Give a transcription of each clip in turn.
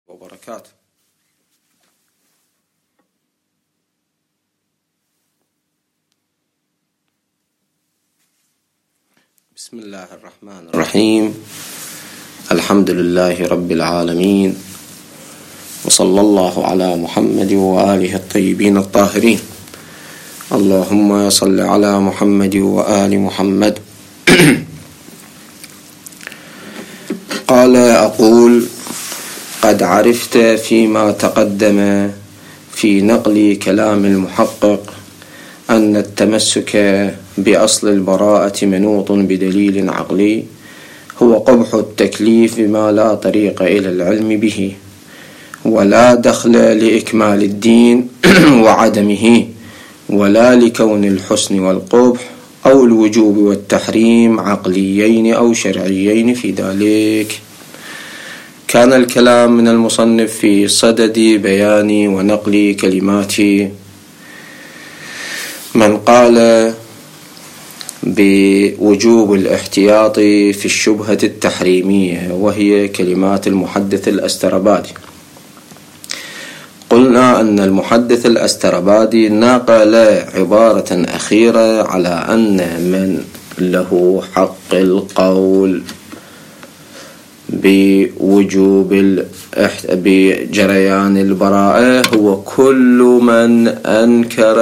وبركاته. بسم الله الرحمن الرحيم. الحمد لله رب العالمين، وصلى الله على محمد وآله الطيبين الطاهرين. اللهم صل على محمد وآل محمد. قال أقول: قد عرفت فيما تقدم في نقل كلام المحقق أن التمسك بأصل البراءة منوط بدليل عقلي هو قبح التكليف بما لا طريق إلى العلم به، ولا دخل لإكمال الدين وعدمه، ولا لكون الحسن والقبح أو الوجوب والتحريم عقليين أو شرعيين في ذلك. كان الكلام من المصنف في صدد بيان ونقل كلمات من قال بوجوب الاحتياط في الشبهة التحريمية، وهي كلمات المحدث الأسترابادي. قلنا أن المحدث الأسترابادي نقل عبارة أخيرة على أن من له حق القول بجريان البراءة هو كل من أنكر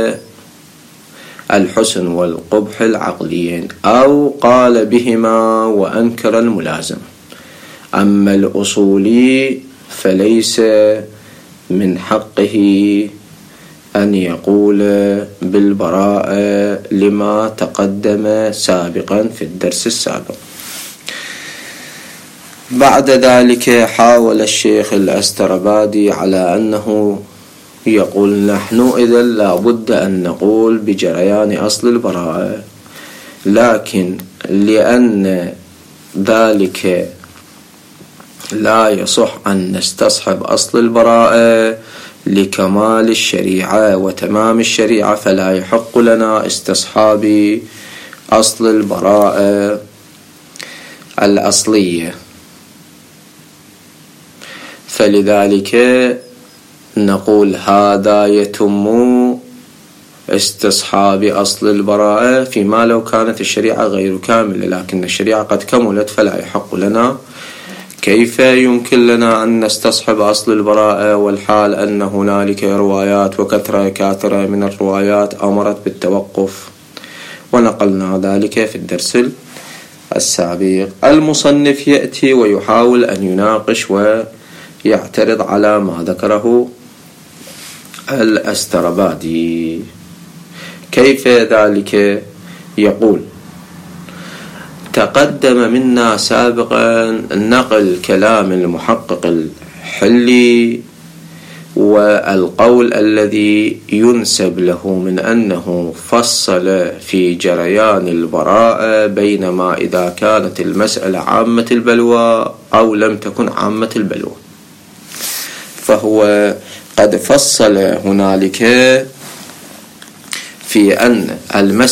الحسن والقبح العقليين أو قال بهما وأنكر الملازم. أما الأصولي فليس من حقه أن يقول بالبراءة لما تقدم سابقا في الدرس السابق. بعد ذلك حاول الشيخ الأسترابادي على أنه يقول: نحن إذا لابد أن نقول بجريان أصل البراءة، لكن لأن ذلك لا يصح أن نستصحب أصل البراءة لكمال الشريعة وتمام الشريعة، فلا يحق لنا استصحاب أصل البراءة الأصلية. فلذلك نقول هذا يتم استصحاب أصل البراءة فيما لو كانت الشريعة غير كاملة، لكن الشريعة قد كملت فلا يحق لنا. كيف يمكن لنا أن نستصحب أصل البراءة والحال أن هنالك روايات وكثرة كاثرة من الروايات أمرت بالتوقف؟ ونقلنا ذلك في الدرس السابق. المصنف يأتي ويحاول أن يناقش ويعترض على ما ذكره الأسترابادي. كيف ذلك؟ يقول: تقدم منا سابقا نقل كلام المحقق الحلي والقول الذي ينسب له من أنه فصل في جريان البراءة بينما إذا كانت المسألة عامة البلوى أو لم تكن عامة البلوى، فهو قد فصل هنالك في أن المسألة